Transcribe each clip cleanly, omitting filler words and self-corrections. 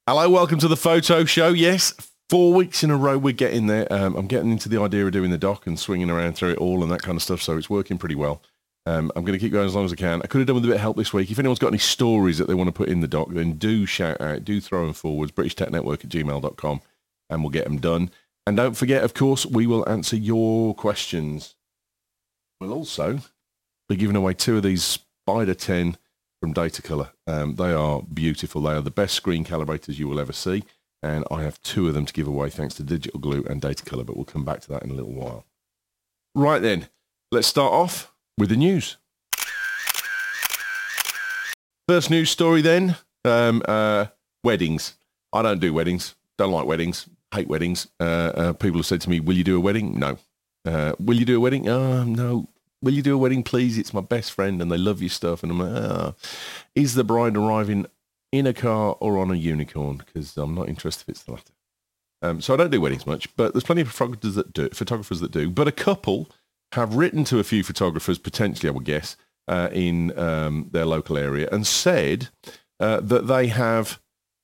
Hello, welcome to the photo show. Yes, 4 weeks in a row we're getting there. I'm getting into the idea of doing the doc and swinging around through it all and that kind of stuff, so it's working pretty well. I'm going to keep going as long as I can. I could have done with a bit of help this week. If anyone's got any stories that they want to put in the doc, then do shout out, do throw them forwards, britishtechnetwork@gmail.com, and we'll get them done. And don't forget, of course, we will answer your questions. We'll also be giving away 2 of these Spider 10 from Datacolor. They are beautiful. They are the best screen calibrators you will ever see. And I have 2 of them to give away thanks to Digital Glue and Datacolor, but we'll come back to that in a little while. Right then, let's start off with the news. First news story then, weddings. I don't do weddings. Don't like weddings. Hate weddings. People have said to me, will you do a wedding? No. Will you do a wedding? No. Will you do a wedding, please? It's my best friend and they love your stuff. And I'm like, is the bride arriving in a car or on a unicorn? Because I'm not interested if it's the latter. So I don't do weddings much, but there's plenty of photographers that do. But a couple have written to a few photographers, potentially, I would guess, in their local area, and said that they have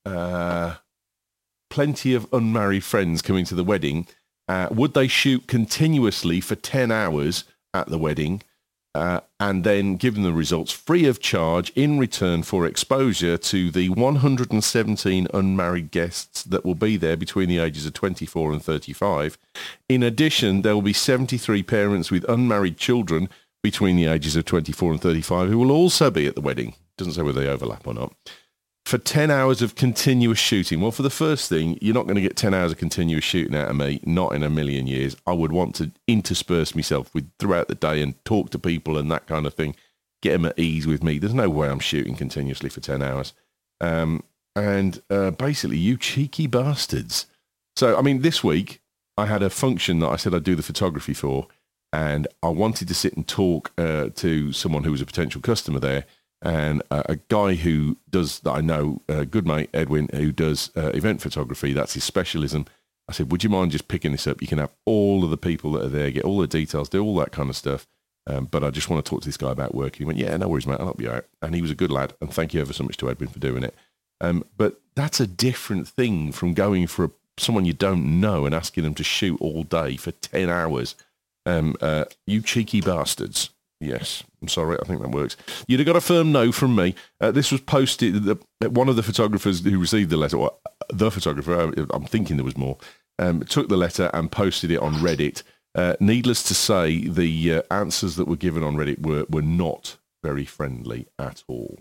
plenty of unmarried friends coming to the wedding. Would they shoot continuously for 10 hours at the wedding and then give them the results free of charge in return for exposure to the 117 unmarried guests that will be there between the ages of 24 and 35. In addition, there will be 73 parents with unmarried children between the ages of 24 and 35 who will also be at the wedding. Doesn't say whether they overlap or not. For 10 hours of continuous shooting. Well, for the first thing, you're not going to get 10 hours of continuous shooting out of me, not in a million years. I would want to intersperse myself throughout the day and talk to people and that kind of thing, get them at ease with me. There's no way I'm shooting continuously for 10 hours. Basically, you cheeky bastards. So, I mean, this week, I had a function that I said I'd do the photography for, and I wanted to sit and talk to someone who was a potential customer there. And a guy who does, that I know, a good mate, Edwin, who does event photography, that's his specialism. I said, would you mind just picking this up? You can have all of the people that are there, get all the details, do all that kind of stuff. But I just want to talk to this guy about work. He went, yeah, no worries, mate, I'll help you out. And he was a good lad. And thank you ever so much to Edwin for doing it. But that's a different thing from going for someone you don't know and asking them to shoot all day for 10 hours. You cheeky bastards. Yes, I'm sorry, I think that works. You'd have got a firm no from me. This was posted, one of the photographers who received the letter, or the photographer, I'm thinking there was more, took the letter and posted it on Reddit. Needless to say, the answers that were given on Reddit were not very friendly at all.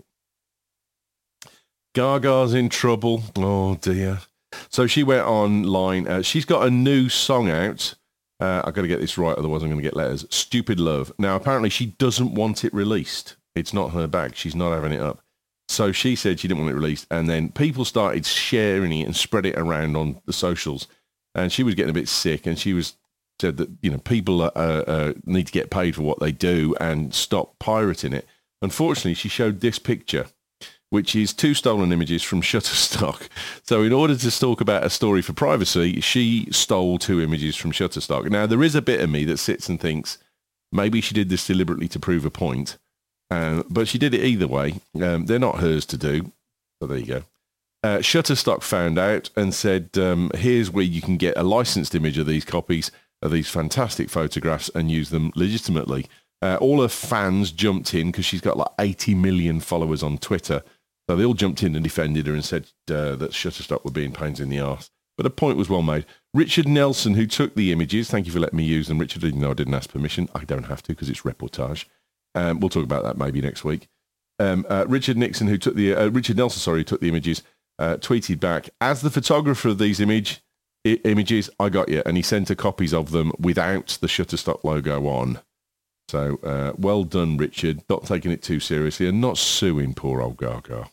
Gaga's in trouble. Oh, dear. So she went online. She's got a new song out. I've got to get this right, otherwise I'm going to get letters. Stupid Love. Now, apparently she doesn't want it released. It's not her bag. She's not having it up. So she said she didn't want it released, and then people started sharing it and spread it around on the socials. And she was getting a bit sick, and she said that, you know, people need to get paid for what they do and stop pirating it. Unfortunately, she showed this picture, which is 2 stolen images from Shutterstock. So in order to talk about a story for privacy, she stole 2 images from Shutterstock. Now, there is a bit of me that sits and thinks, maybe she did this deliberately to prove a point, but she did it either way. They're not hers to do. So there you go. Shutterstock found out and said, here's where you can get a licensed image of these copies of these fantastic photographs and use them legitimately. All her fans jumped in because she's got like 80 million followers on Twitter. So they all jumped in and defended her and said that Shutterstock were being pains in the arse. But a point was well made. Richard Nelson, who took the images, thank you for letting me use them. Richard, even though I didn't ask permission, I don't have to because it's reportage. We'll talk about that maybe next week. Richard Nelson, who took the images, tweeted back, as the photographer of these images, I got you. And he sent her copies of them without the Shutterstock logo on. So well done, Richard, not taking it too seriously and not suing poor old Gaga.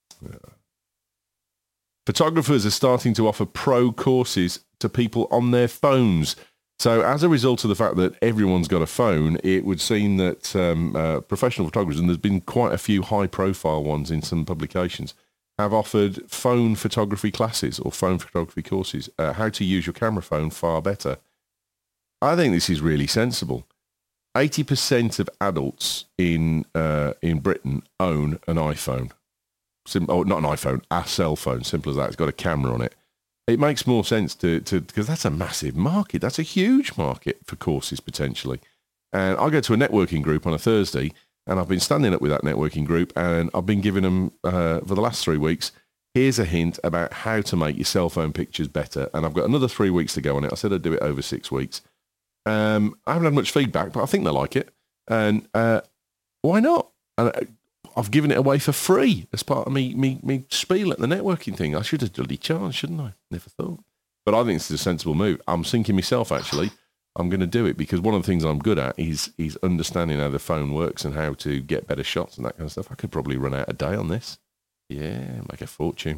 Photographers are starting to offer pro courses to people on their phones. So as a result of the fact that everyone's got a phone, it would seem that professional photographers, and there's been quite a few high-profile ones in some publications, have offered phone photography classes or phone photography courses, how to use your camera phone far better. I think this is really sensible. 80% of adults in Britain own an iPhone. not an iPhone, a cell phone, simple as that. It's got a camera on it. It makes more sense to because that's a massive market. That's a huge market for courses potentially. And I go to a networking group on a Thursday, and I've been standing up with that networking group, and I've been giving them for the last 3 weeks, here's a hint about how to make your cell phone pictures better. And I've got another 3 weeks to go on it. I said I'd do it over 6 weeks. I haven't had much feedback, but I think they like it. And why not? And I've given it away for free as part of me spiel at the networking thing. I should have bloody charged, shouldn't I? Never thought. But I think this is a sensible move. I'm thinking myself, actually, I'm going to do it because one of the things I'm good at is understanding how the phone works and how to get better shots and that kind of stuff. I could probably run out a day on this. Yeah, make a fortune.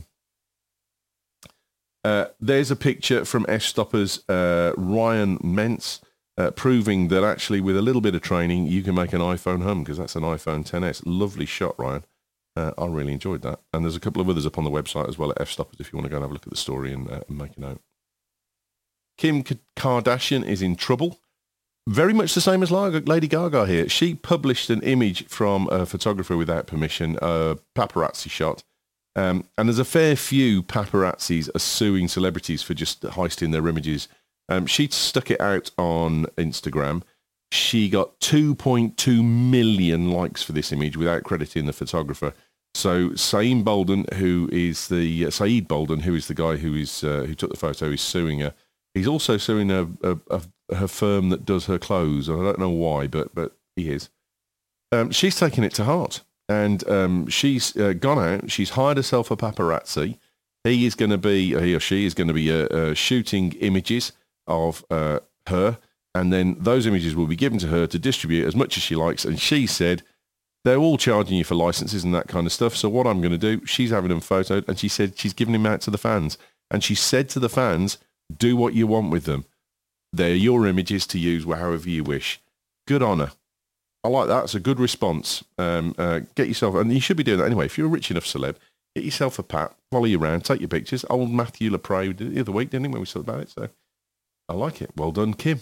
There's a picture from F-Stoppers, Ryan Mentz, proving that actually with a little bit of training, you can make an iPhone hum because that's an iPhone XS. Lovely shot, Ryan. I really enjoyed that. And there's a couple of others up on the website as well at F-Stoppers if you want to go and have a look at the story and make a note. Kim Kardashian is in trouble. Very much the same as Lady Gaga here. She published an image from a photographer without permission, a paparazzi shot. And there's a fair few paparazzis are suing celebrities for just hoisting their images. She stuck it out on Instagram. She got 2.2 million likes for this image without crediting the photographer. So Saeed Bolden, who is the guy who took the photo, is suing her. He's also suing her firm that does her clothes. I don't know why, but he is. She's taken it to heart, and she's gone out. She's hired herself a paparazzi. He or she is going to be shooting images of her, and then those images will be given to her to distribute as much as she likes. And she said, they're all charging you for licenses and that kind of stuff. So what I'm going to do, she's having them photoed, and she said she's giving them out to the fans. And she said to the fans, do what you want with them. They're your images to use however you wish. Good on her. I like that. It's a good response. Get yourself, and you should be doing that anyway. If you're a rich enough celeb, get yourself a pat, follow you around, take your pictures. Old Matthew Lepre did it the other week, didn't he, when we talked about it? So I like it. Well done, Kim.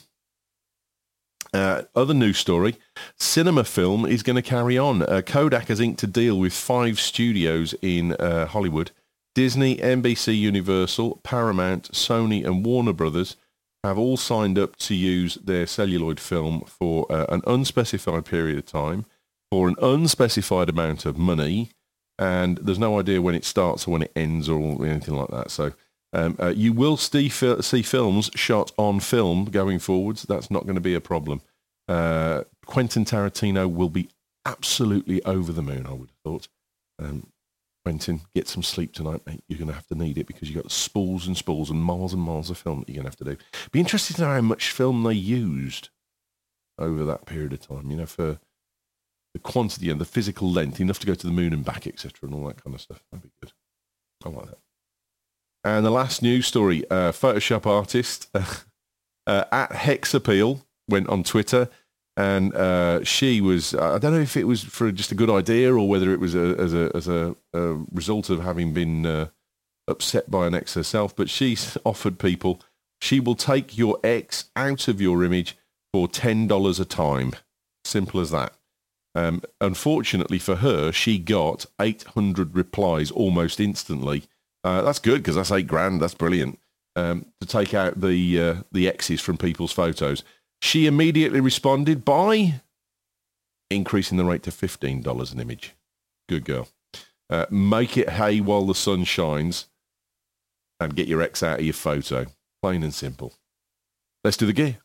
Other news story, cinema film is going to carry on. Kodak has inked a deal with 5 studios in Hollywood. Disney, NBC Universal, Paramount, Sony and Warner Brothers have all signed up to use their celluloid film for an unspecified period of time for an unspecified amount of money, and there's no idea when it starts or when it ends or anything like that. So you will see films shot on film going forwards. That's not going to be a problem. Quentin Tarantino will be absolutely over the moon, I would have thought. Quentin, get some sleep tonight, mate. You're going to have to need it because you've got spools and spools and miles of film that you're going to have to do. Be interested to know how much film they used over that period of time, you know, for the quantity and the physical length, enough to go to the moon and back, etc., and all that kind of stuff. That'd be good. I like that. And the last news story, Photoshop artist at Hexappeal went on Twitter, and she was, I don't know if it was for just a good idea or whether it was as a result of having been upset by an ex herself, but she's offered people, she will take your ex out of your image for $10 a time. Simple as that. Unfortunately for her, she got 800 replies almost instantly. That's good because that's $8,000. That's brilliant. To take out the exes from people's photos. She immediately responded by increasing the rate to $15 an image. Good girl. Make it hay while the sun shines and get your ex out of your photo. Plain and simple. Let's do the gear.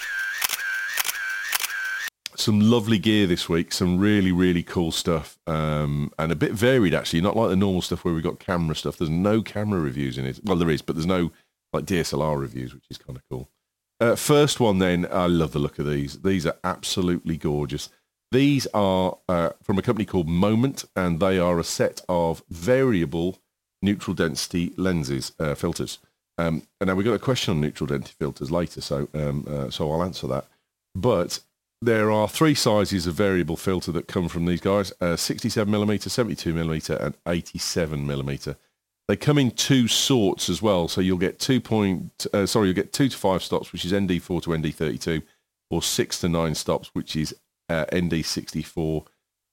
Some lovely gear this week. Some really, really cool stuff. And a bit varied, actually. Not like the normal stuff where we've got camera stuff. There's no camera reviews in it. Well, there is, but there's no like DSLR reviews, which is kind of cool. First one then, I love the look of these. These are absolutely gorgeous. These are from a company called Moment, and they are a set of variable neutral density lenses, filters. And now we've got a question on neutral density filters later, so I'll answer that. But there are 3 sizes of variable filter that come from these guys, 67mm, 72mm, and 87mm. They come in 2 sorts as well, so you'll get 2 to 5 stops, which is ND4 to ND32, or 6 to 9 stops, which is ND64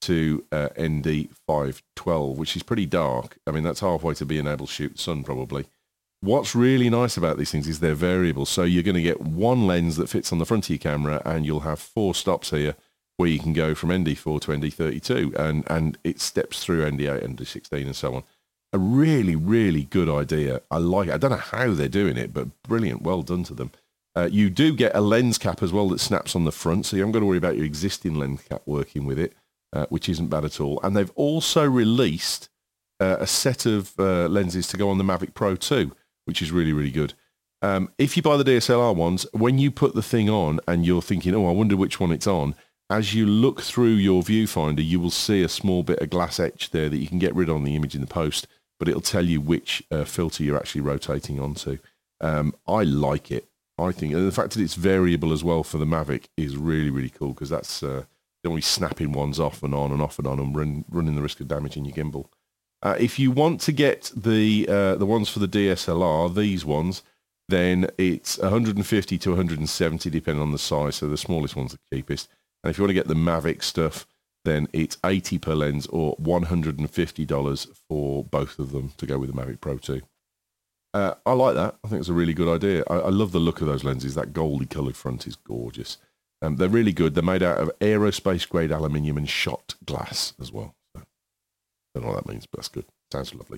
to ND512, which is pretty dark. I mean, that's halfway to being able to shoot the sun, probably. What's really nice about these things is they're variable. So you're going to get one lens that fits on the front of your camera, and you'll have 4 stops here where you can go from ND4 to ND32, and it steps through ND8, ND16, and so on. A really, really good idea. I like it. I don't know how they're doing it, but brilliant. Well done to them. You do get a lens cap as well that snaps on the front, so you haven't got to worry about your existing lens cap working with it, which isn't bad at all. And they've also released a set of lenses to go on the Mavic Pro 2, which is really, really good. If you buy the DSLR ones, when you put the thing on and you're thinking, oh, I wonder which one it's on, as you look through your viewfinder, you will see a small bit of glass etch there that you can get rid of on the image in the post, but it'll tell you which filter you're actually rotating onto. I like it. I think, and the fact that it's variable as well for the Mavic is really, really cool, because that's only snapping ones off and on and off and on and running the risk of damaging your gimbal. If you want to get the ones for the DSLR, these ones, then it's 150 to 170 depending on the size, so the smallest one's the cheapest. And if you want to get the Mavic stuff, then it's $80 per lens or $150 for both of them to go with the Mavic Pro 2. I like that. I think it's a really good idea. I love the look of those lenses. That goldy coloured front is gorgeous. They're really good. They're made out of aerospace-grade aluminium and shot glass as well. So, I don't know what that means, but that's good. Sounds lovely.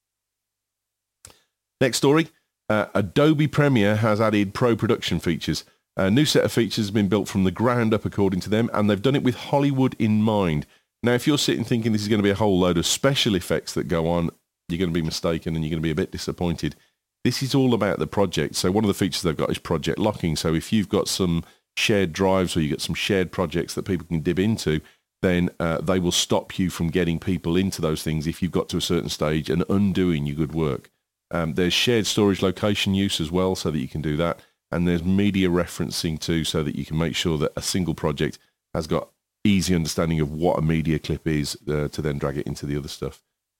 Next story. Adobe Premiere has added pro production features. A new set of features has been built from the ground up, according to them, and they've done it with Hollywood in mind. Now, if you're sitting thinking this is going to be a whole load of special effects that go on, you're going to be mistaken and you're going to be a bit disappointed. This is all about the project. So one of the features they've got is project locking. So if you've got some shared drives or you've got some shared projects that people can dip into, then they will stop you from getting people into those things if you've got to a certain stage and undoing your good work. There's shared storage location use as well, so that you can do that. And there's media referencing too, so that you can make sure that a single project has got easy understanding of what a media clip is to then drag it into the other stuff.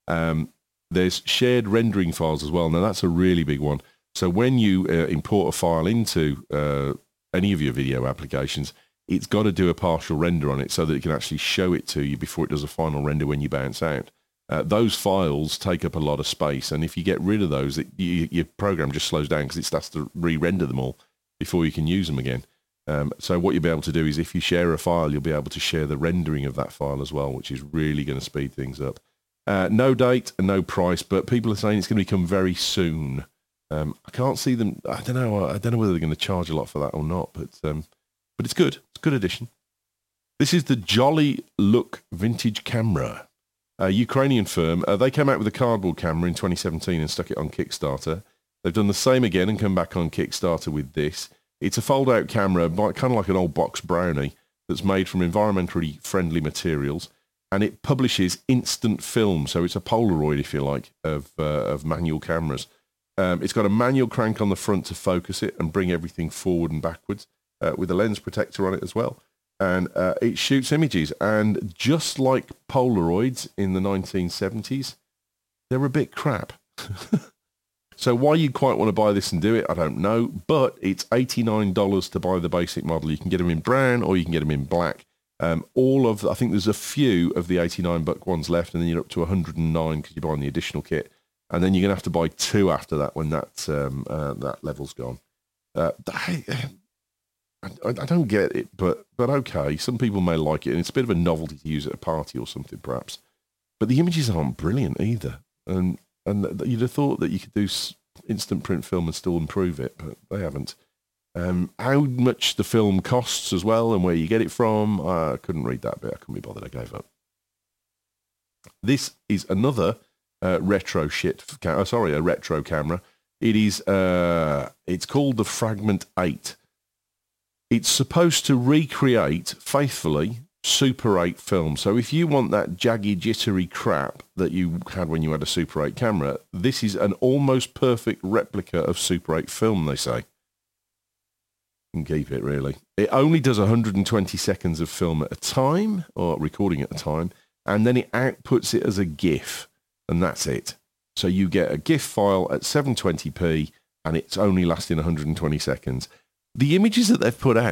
There's shared rendering files as well. Now, that's a really big one. So when you import a file into any of your video applications, it's got to do a partial render on it so that it can actually show it to you before it does a final render when you bounce out. Those files take up a lot of space, and if you get rid of those, your program just slows down because it starts to re-render them all before you can use them again. So what you'll be able to do is if you share a file, you'll be able to share the rendering of that file as well, which is really going to speed things up. No date and no price, but people are saying it's going to become very soon. I can't see them. I don't know whether they're going to charge a lot for that or not, but it's good. It's a good addition. This is the Jolly Look vintage camera. A Ukrainian firm. They came out with a cardboard camera in 2017 and stuck it on Kickstarter. They've done the same again and come back on Kickstarter with this. It's a fold-out camera, kind of like an old box Brownie, that's made from environmentally friendly materials, and it publishes instant film. So it's a Polaroid, if you like, of manual cameras. It's got a manual crank on the front to focus it and bring everything forward and backwards, with a lens protector on it as well. And it shoots images. And just like Polaroids in the 1970s, they're a bit crap. So why you quite want to buy this and do it, I don't know. But it's $89 to buy the basic model. You can get them in brown or you can get them in black. I think there's a few of the $89 ones left, and then you're up to $109 because you're buying the additional kit. And then you're going to have to buy 2 after that when that level's gone. I don't get it, but okay. Some people may like it, and it's a bit of a novelty to use at a party or something, perhaps. But the images aren't brilliant either, and you'd have thought that you could do instant print film and still improve it, but they haven't. How much the film costs as well, and where you get it from, I couldn't read that bit. I couldn't be bothered. I gave up. This is another retro camera. It is. It's called the Fragment 8. It's supposed to recreate faithfully Super 8 film. So if you want that jaggy, jittery crap that you had when you had a Super 8 camera, this is an almost perfect replica of Super 8 film, they say. You can keep it, really. It only does 120 seconds of film at a time, or recording at a time, and then it outputs it as a GIF, and that's it. So you get a GIF file at 720p, and it's only lasting 120 seconds. The images that they've put out,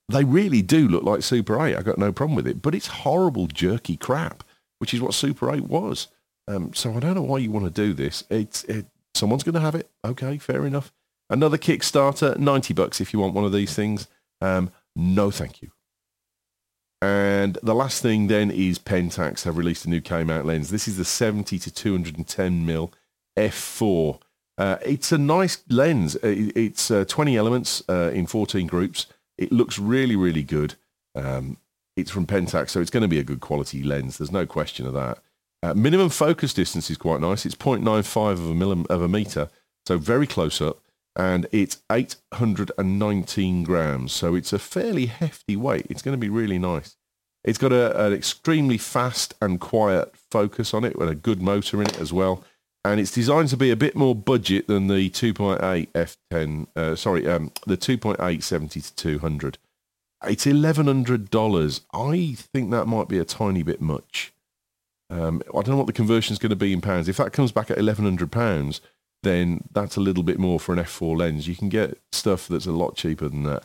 They really do look like Super 8. I got no problem with it, but it's horrible, jerky crap, which is what Super 8 was. So I don't know why you want to do this. Someone's going to have it. Okay, fair enough. Another Kickstarter, $90 if you want one of these things. No, thank you. And the last thing then is Pentax have released a new K-mount lens. This is the 70 to 210mm f4. It's a nice lens. It's 20 elements in 14 groups. It looks really, really good. It's from Pentax, so it's going to be a good quality lens. There's no question of that. Minimum focus distance is quite nice. It's 0.95 of a meter, so very close up. And it's 819 grams, so it's a fairly hefty weight. It's going to be really nice. It's got an extremely fast and quiet focus on it with a good motor in it as well. And it's designed to be a bit more budget than the 2.8 f10, the 2.8 70 to 200. It's $1,100. I think that might be a tiny bit much. I don't know what the conversion is going to be in pounds. If that comes back at £1,100, then that's a little bit more for an f4 lens. You can get stuff that's a lot cheaper than that.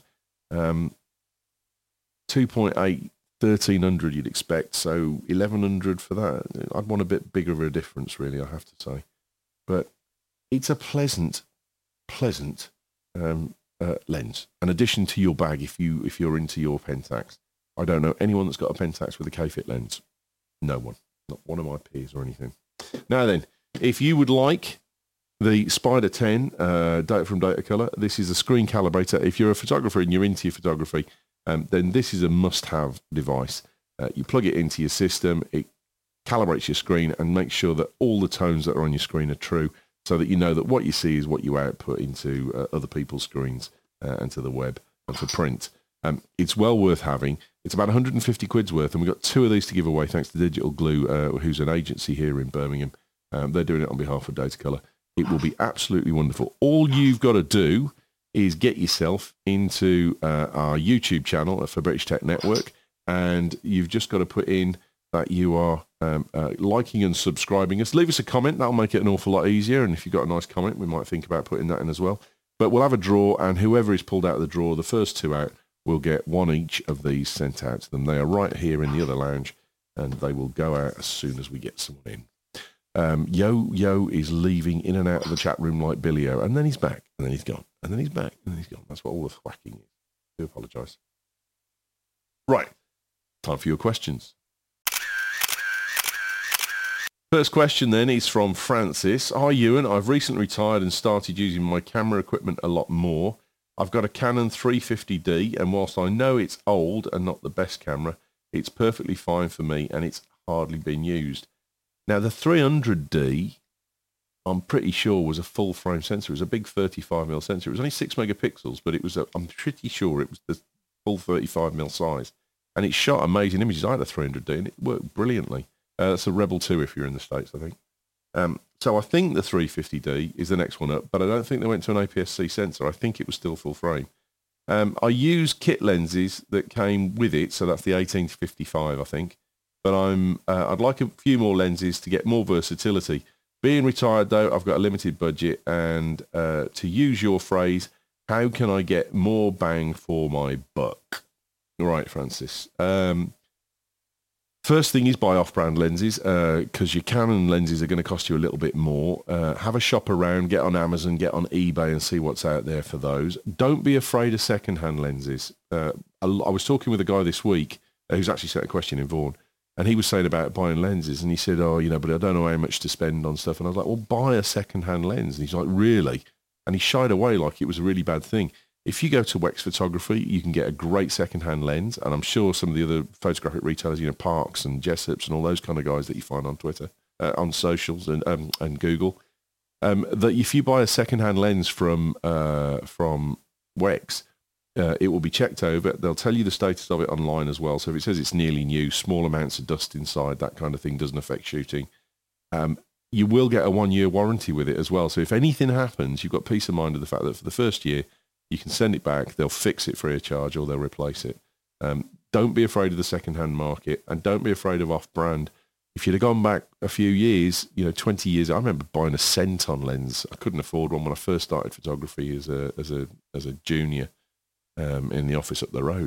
2.8, 1,300 you'd expect, so 1,100 for that. I'd want a bit bigger of a difference, really, I have to say. But it's a pleasant lens. An addition to your bag if you're into your Pentax. I don't know anyone that's got a Pentax with a K-Fit lens. No one. Not one of my peers or anything. Now then, if you would like the Spider 10 from Datacolor, this is a screen calibrator. If you're a photographer and you're into your photography, then this is a must-have device. You plug it into your system, it calibrates your screen and makes sure that all the tones that are on your screen are true, so that you know that what you see is what you output into other people's screens and to the web and to print. It's well worth having. It's about 150 quid's worth, and we've got 2 of these to give away thanks to Digital Glue, who's an agency here in Birmingham. They're doing it on behalf of Datacolor. It will be absolutely wonderful. All you've got to do is get yourself into our YouTube channel for British Tech Network, and you've just got to put in that you are liking and subscribing us. Leave us a comment. That'll make it an awful lot easier, and if you've got a nice comment, we might think about putting that in as well. But we'll have a draw, and whoever is pulled out of the draw, the first 2 out, will get 1 each of these sent out to them. They are right here in the other lounge, and they will go out as soon as we get someone in. Yo is leaving in and out of the chat room like Billy-O, and then he's back, and then he's gone, and then he's back, and then he's gone. That's what all the thwacking is. I do apologise. Right, time for your questions. First question then is from Francis. Hi Ewan, I've recently retired and started using my camera equipment a lot more. I've got a Canon 350D, and whilst I know it's old and not the best camera, it's perfectly fine for me, and it's hardly been used. Now, the 300D, I'm pretty sure, was a full-frame sensor. It was a big 35mm sensor. It was only 6 megapixels, but I'm pretty sure it was the full 35mm size. And it shot amazing images. I had a 300D, and it worked brilliantly. That's a Rebel 2 if you're in the States, I think. So I think the 350D is the next one up, but I don't think they went to an APS-C sensor. I think it was still full-frame. I use kit lenses that came with it, so that's the 18 to 55, I think. But I'd like a few more lenses to get more versatility. Being retired, though, I've got a limited budget, and to use your phrase, how can I get more bang for my buck? All right, Francis. First thing is buy off-brand lenses, because your Canon lenses are going to cost you a little bit more. Have a shop around, get on Amazon, get on eBay and see what's out there for those. Don't be afraid of second-hand lenses. I was talking with a guy this week who's actually sent a question in Vaughan, and he was saying about buying lenses, and he said, but I don't know how much to spend on stuff. And I was like, well, buy a second-hand lens. And he's like, really? And he shied away like it was a really bad thing. If you go to Wex Photography, you can get a great second-hand lens, and I'm sure some of the other photographic retailers, Parks and Jessops and all those kind of guys that you find on Twitter, on socials and Google, that if you buy a second-hand lens from Wex, it will be checked over. They'll tell you the status of it online as well. So if it says it's nearly new, small amounts of dust inside, that kind of thing doesn't affect shooting. You will get a 1-year warranty with it as well. So if anything happens, you've got peace of mind of the fact that for the first year, you can send it back, they'll fix it free of charge, or they'll replace it. Don't be afraid of the second-hand market, and don't be afraid of off-brand. If you'd have gone back a few years, 20 years, I remember buying a Centon lens. I couldn't afford one when I first started photography as a junior in the office up the road.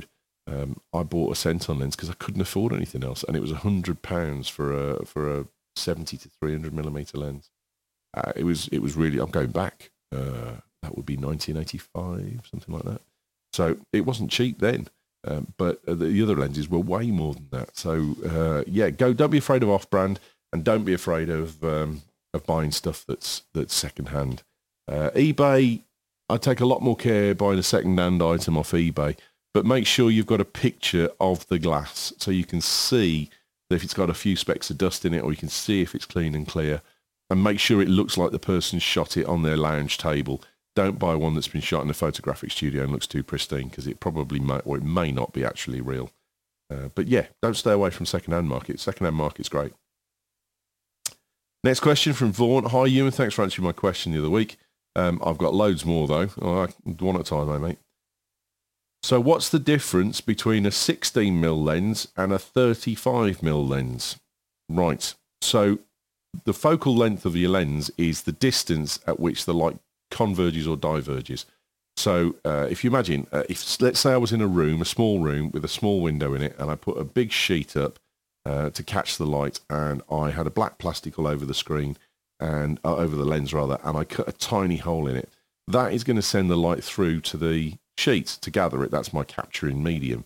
I bought a Centon lens because I couldn't afford anything else, and it was £100 for a 70 to 300 millimeter lens. It was really. I'm going back. That would be 1985, something like that. So it wasn't cheap then, but the other lenses were way more than that. So don't be afraid of off-brand, and don't be afraid of buying stuff that's second-hand. eBay, I take a lot more care buying a second-hand item off eBay, but make sure you've got a picture of the glass so you can see if it's got a few specks of dust in it, or you can see if it's clean and clear, and make sure it looks like the person shot it on their lounge table. Don't buy one that's been shot in a photographic studio and looks too pristine, because it probably might, or it may not be actually real. But yeah, don't stay away from second-hand market. Second-hand market's great. Next question from Vaughan. Hi, Ewan. Thanks for answering my question the other week. I've got loads more, though. One at a time, mate. So what's the difference between a 16mm lens and a 35mm lens? Right. So the focal length of your lens is the distance at which the light converges or diverges. So if you imagine, if let's say I was in a small room with a small window in it, and I put a big sheet up to catch the light, and I had a black plastic all over the screen, and over the lens rather, and I cut a tiny hole in it, that is going to send the light through to the sheet to gather it. That's my capturing medium.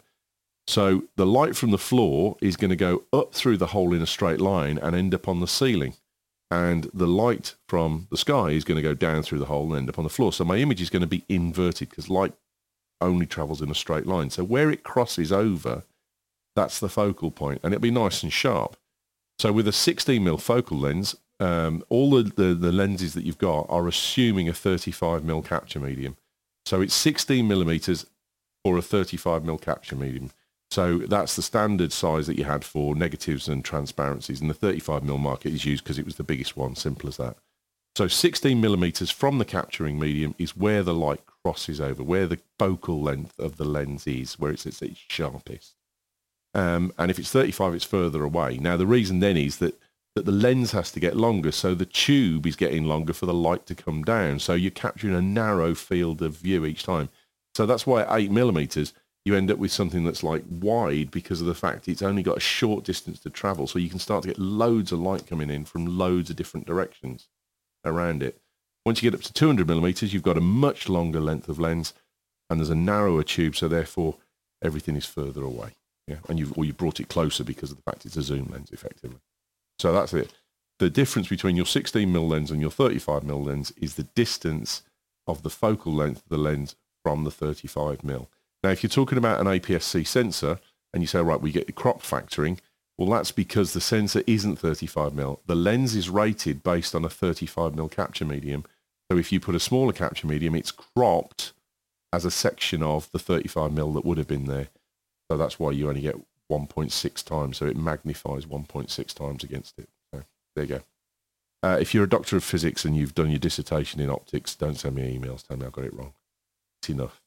So the light from the floor is going to go up through the hole in a straight line and end up on the ceiling. And the light from the sky is going to go down through the hole and end up on the floor. So my image is going to be inverted, because light only travels in a straight line. So where it crosses over, that's the focal point, and it'll be nice and sharp. So with a 16mm focal lens, all the lenses that you've got are assuming a 35mm capture medium. So it's 16mm for a 35mm capture medium. So that's the standard size that you had for negatives and transparencies, and the 35mm market is used because it was the biggest one, simple as that. So 16mm from the capturing medium is where the light crosses over, where the focal length of the lens is, where it's at its sharpest. And if it's 35, it's further away. Now, the reason then is that the lens has to get longer, so the tube is getting longer for the light to come down. So you're capturing a narrow field of view each time. So that's why at 8mm, you end up with something that's like wide, because of the fact it's only got a short distance to travel. So you can start to get loads of light coming in from loads of different directions around it. Once you get up to 200mm, you've got a much longer length of lens, and there's a narrower tube, so therefore everything is further away. Yeah, and you've brought it closer because of the fact it's a zoom lens, effectively. So that's it. The difference between your 16mm lens and your 35mm lens is the distance of the focal length of the lens from the 35mm. Now, if you're talking about an APS-C sensor, and you say, right, we get crop factoring, well, that's because the sensor isn't 35mm. The lens is rated based on a 35mm capture medium. So if you put a smaller capture medium, it's cropped as a section of the 35mm that would have been there. So that's why you only get 1.6 times. So it magnifies 1.6 times against it. So there you go. If you're a doctor of physics and you've done your dissertation in optics, don't send me emails. Tell me I've got it wrong. It's enough.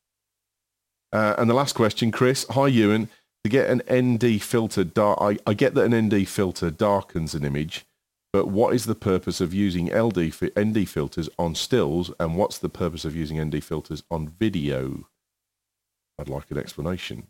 And the last question, Chris. Hi, Ewan. To get an ND filter, I get that an ND filter darkens an image, but what is the purpose of using ND filters on stills, and what's the purpose of using ND filters on video? I'd like an explanation.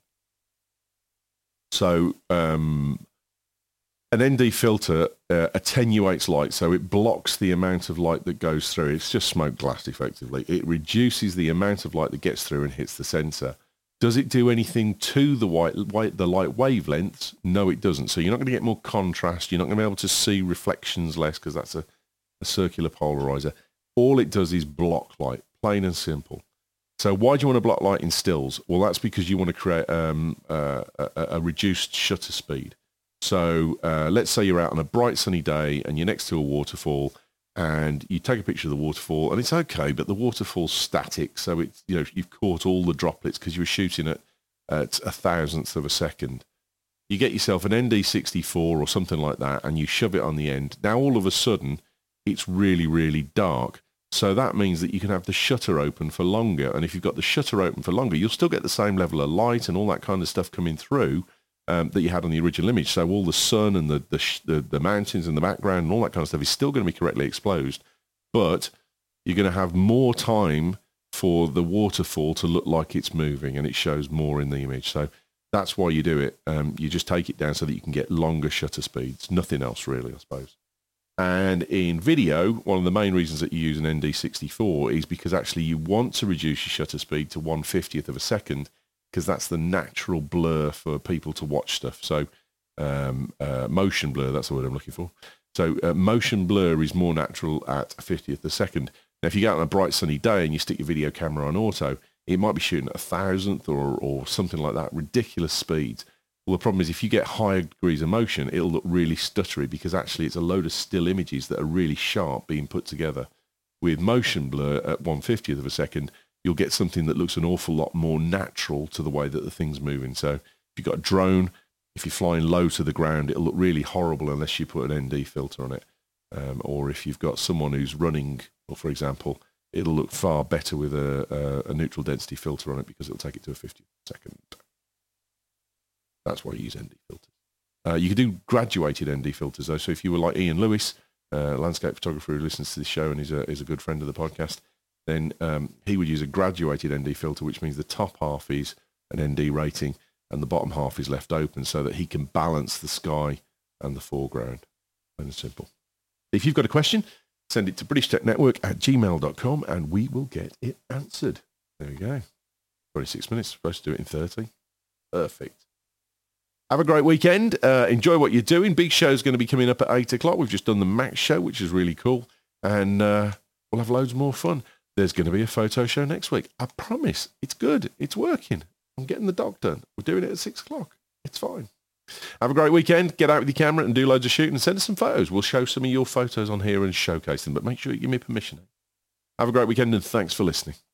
So an ND filter attenuates light, so it blocks the amount of light that goes through. It's just smoke glass, effectively. It reduces the amount of light that gets through and hits the sensor. Does it do anything to the light wavelengths? No, it doesn't. So you're not going to get more contrast. You're not going to be able to see reflections less, because that's a circular polarizer. All it does is block light, plain and simple. So why do you want to block light in stills? Well, that's because you want to create a reduced shutter speed. So let's say you're out on a bright sunny day and you're next to a waterfall, and you take a picture of the waterfall, and it's okay, but the waterfall's static, so it's, you've caught all the droplets because you were shooting at a thousandth of a second. You get yourself an ND64 or something like that, and you shove it on the end. Now all of a sudden, it's really, really dark. So that means that you can have the shutter open for longer. And if you've got the shutter open for longer, you'll still get the same level of light and all that kind of stuff coming through that you had on the original image. So all the sun and the mountains in the background and all that kind of stuff is still going to be correctly exposed. But you're going to have more time for the waterfall to look like it's moving, and it shows more in the image. So That's why you do it. You just take it down so that you can get longer shutter speeds. Nothing else really, I suppose. And in video, one of the main reasons that you use an ND64 is because actually you want to reduce your shutter speed to 1/50th of a second, because that's the natural blur for people to watch stuff. So motion blur, that's the word I'm looking for. So motion blur is more natural at 50th a second. Now, if you go out on a bright sunny day and you stick your video camera on auto, it might be shooting at 1,000th or something like that, ridiculous speeds. Well, the problem is if you get higher degrees of motion, it'll look really stuttery because actually it's a load of still images that are really sharp being put together. With motion blur at 1/50th of a second, you'll get something that looks an awful lot more natural to the way that the thing's moving. So if you've got a drone, if you're flying low to the ground, it'll look really horrible unless you put an ND filter on it. Or if you've got someone who's running, or for example, it'll look far better with a neutral density filter on it because it'll take it to a 50th second. That's why you use ND filters. You can do graduated ND filters though. So if you were like Ian Lewis, landscape photographer who listens to this show and is a good friend of the podcast, then he would use a graduated ND filter, which means the top half is an ND rating and the bottom half is left open so that he can balance the sky and the foreground. Plain and simple. If you've got a question, send it to BritishTechNetwork@gmail.com and we will get it answered. There we go. 26 minutes, supposed to do it in 30. Perfect. Have a great weekend. Enjoy what you're doing. Big show's going to be coming up at 8 o'clock. We've just done the Max show, which is really cool. And we'll have loads more fun. There's going to be a photo show next week. I promise. It's good. It's working. I'm getting the dog done. We're doing it at 6 o'clock. It's fine. Have a great weekend. Get out with your camera and do loads of shooting and send us some photos. We'll show some of your photos on here and showcase them, but make sure you give me permission. Have a great weekend and thanks for listening.